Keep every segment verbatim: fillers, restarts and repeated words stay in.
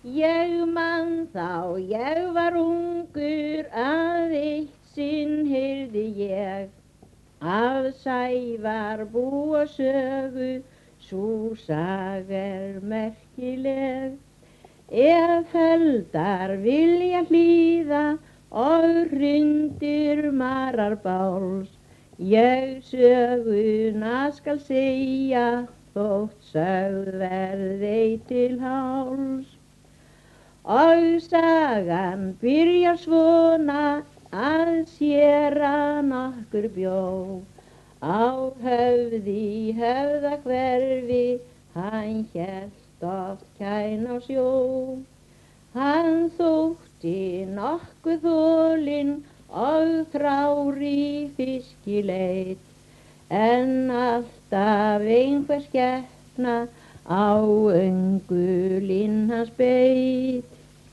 Ég man þá, ég var ungur, að eitt sinn heyrði ég af Sævar búa sögu, sú saga er merkileg. Ef feldar vilja hlýða og hrundir marar báls, ég söguna skal segja, þótt sögð verði til háls. Og sagan byrjar svona, að séra nokkur bjó á höfði í Höfðahverfi, hann hélt oft kæn á sjó. Hann þótti nokkuð þolinn og þrár í fiskileit, en alltaf einhver skepna á öngulinn hans beit.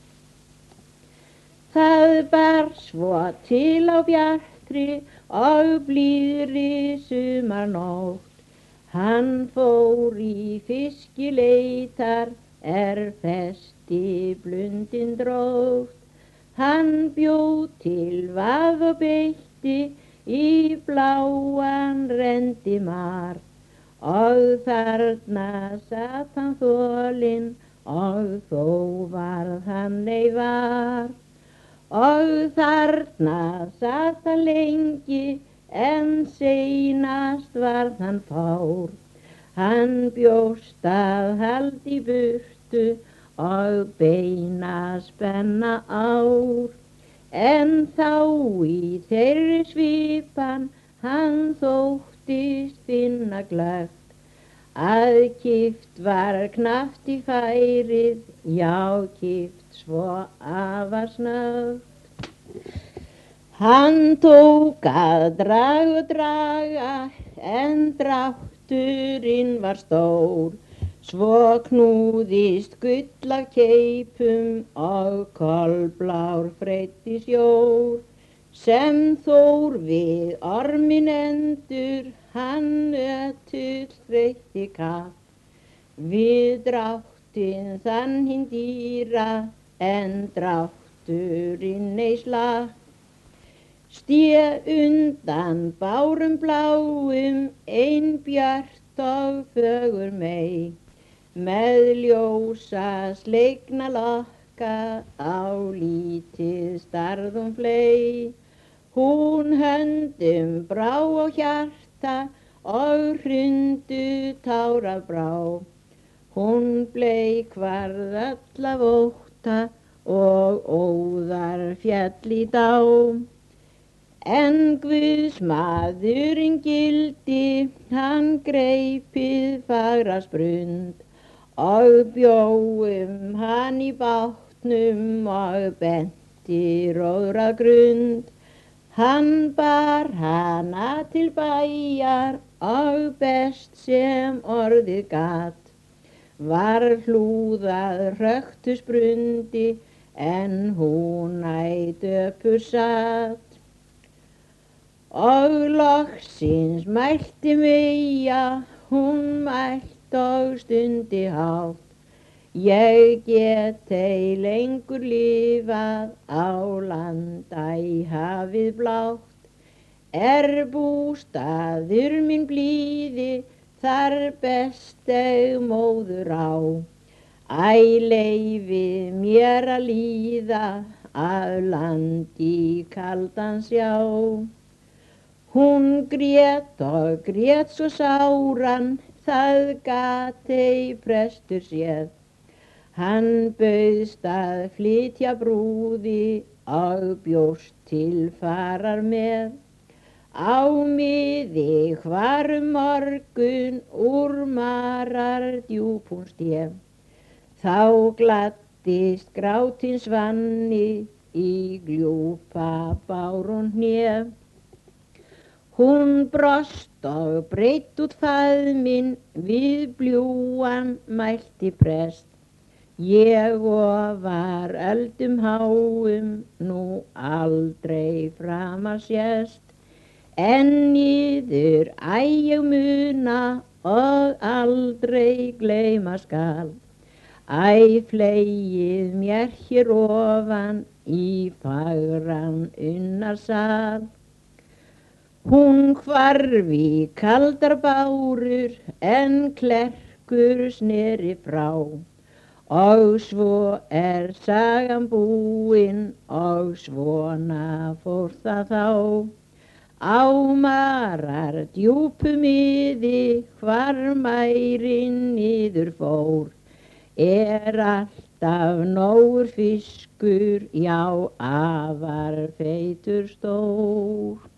Það bar svo til á bjartri og blíðri sumarnótt, hann fór í fiskileitar er festi blundin drótt. Hann bjó til vað og beitti í bláan rendimar, og þarna satt hann þolinn og þó varð hann ei var. Og þarna satt hann lengi, en seinast varð hann fár. Hann bjóst að halda í burtu og beina spenna ár. En þá í þeirri svipan hann þóttist finna glöggt, að kippt var knappt í færið, já kippt svo afar snöggt. Hann tók að draga og draga, en drátturinn var stór, svo knúðist gull af keipum og kolblár freyddi sjór. Sem Þór við orminn endur, hann ötull þreytti kapp, við dráttinn þann hinn dýra, en drátturinn ei slapp. Sté undan bárum bláum, ein björt og fögur mey, með ljósa sleikna lokka á lítið starðum fley. Hún höndum brá á hjarta og hrundu tára brá. Hún bleik varð öll af ótta og óðar fjall í dá. En Guðs maðurinn gildi, hann greipið fagra sprund og bjó um hann í bátnum og benti róðrað grund. Hann bar hana til bæjar og best sem orðið gat, var hlúðað hröktu sprundi, en hún æ döpur satt. Og loksins mælti Meyja, hún mælt og stundi hátt, ég get ei lengur lifað á landa í hafið blátt. Er bústaður minn blíði, þar best eg móður á, æ leyfið mér að líða að landi kaldan sjá. Hún grét og grét svo sáran, það gat ei prestur séð. Hann bauðst að flytja brúði og bjóst til farar með. Á miði hvarum morgun úr marar djúpún sté, þá gladdist grátinn Svanni í gljúpa bárún hné. Hún brost og breitt út faðminn, við bljúgan mælti prest, ég ofar öldum háum nú aldrei framar sést, en yður æ ég muna og aldrei gleyma skal, Æ, fleygið mér hér ofan í fagran unnarsal. Hún hvarf í kaldar bárur en klerkur sneri frá. Og svo er sagan búin og svona fór það þá. Á marar djúpu miði hvar mærin niður fór. Er alltaf nógur fiskur, já, afar feitur stór.